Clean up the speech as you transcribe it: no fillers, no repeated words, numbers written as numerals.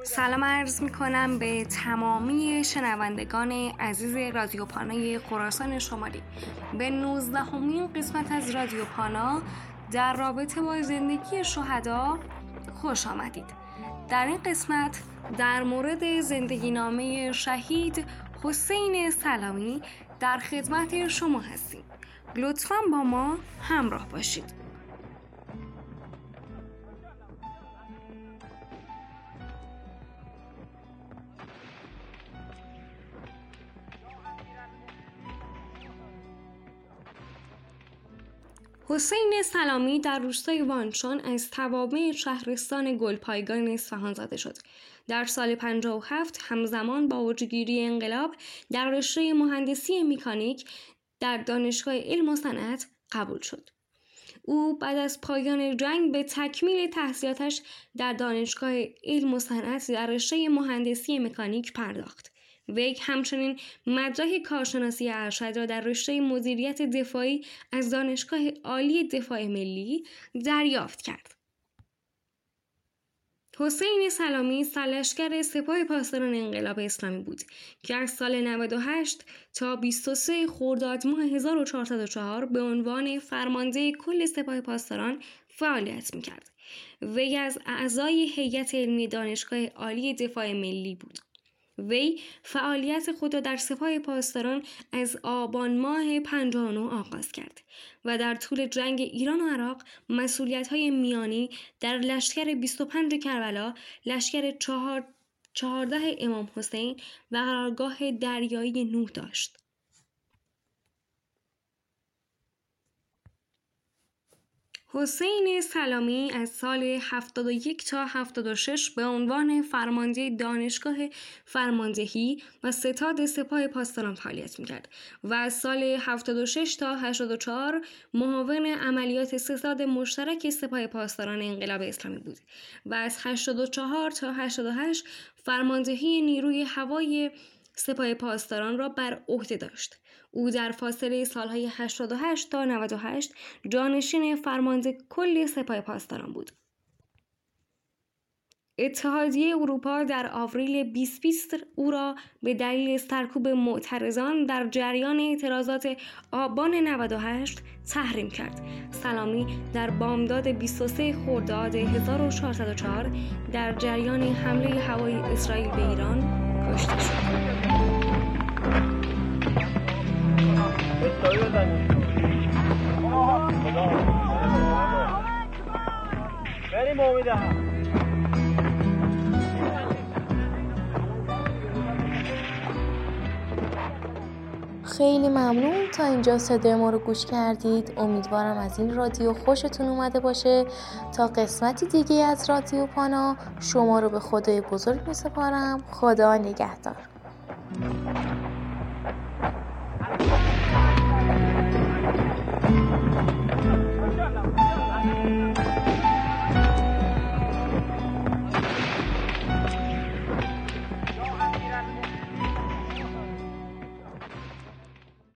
سلام عرض می کنم به تمامی شنوندگان عزیز رادیو پانای خراسان شمالی. به 19مین قسمت از رادیو پانا در رابطه با زندگی شهدا خوش آمدید. در این قسمت در مورد زندگی نامه شهید حسین سلامی در خدمت شما هستیم. لطفاً با ما همراه باشید. حسین سلامی در روستای وانچان از توابع شهرستان گلپایگان اصفهان زاده شد. در سال 57 همزمان با اوجگیری انقلاب در رشته مهندسی مکانیک در دانشگاه علم و صنعت قبول شد. او بعد از پایان جنگ به تکمیل تحصیلاتش در دانشگاه علم و صنعت در رشته مهندسی مکانیک پرداخت. وی همچنین مدرک کارشناسی ارشد را در رشته مدیریت دفاعی از دانشگاه عالی دفاع ملی دریافت کرد. حسین سلامی سرلشکر سپاه پاسداران انقلاب اسلامی بود که از سال 98 تا 23 خرداد ماه 1404 به عنوان فرمانده کل سپاه پاسداران فعالیت می‌کرد. وی از اعضای هیئت علمی دانشگاه عالی دفاع ملی بود. وی فعالیت خود را در سپاه پاسداران از آبان ماه 59 آغاز کرد و در طول جنگ ایران و عراق مسئولیت‌های میانی در لشکر 25 کربلا، لشکر 14 امام حسین و قرارگاه دریایی نوح داشت. حسین سلامی از سال 71 تا 76 به عنوان فرمانده دانشگاه فرماندهی و ستاد سپاه پاسداران فعالیت می‌کرد و از سال 76 تا 84 معاون عملیات ستاد مشترک سپاه پاسداران انقلاب اسلامی بود و از 84 تا 88 فرماندهی نیروی هوایی سپاه پاسداران را بر عهده داشت. او در فاصله سالهای 88 تا 98 جانشین فرمانده کل سپاه پاسداران بود. اتحادیه اروپا در آوریل 2020 او را به دلیل سرکوب معترضان در جریان اعتراضات آبان 98 تحریم کرد. سلامی در بامداد 23 خرداد 1404 در جریان حمله هوایی اسرائیل به ایران کشته شد. خیلی ممنون تا اینجا صدای ما رو گوش کردید. امیدوارم از این رادیو خوشتون اومده باشه. تا قسمتی دیگه از رادیو پانا شما رو به خدای بزرگ میسپارم. خدا نگهدار.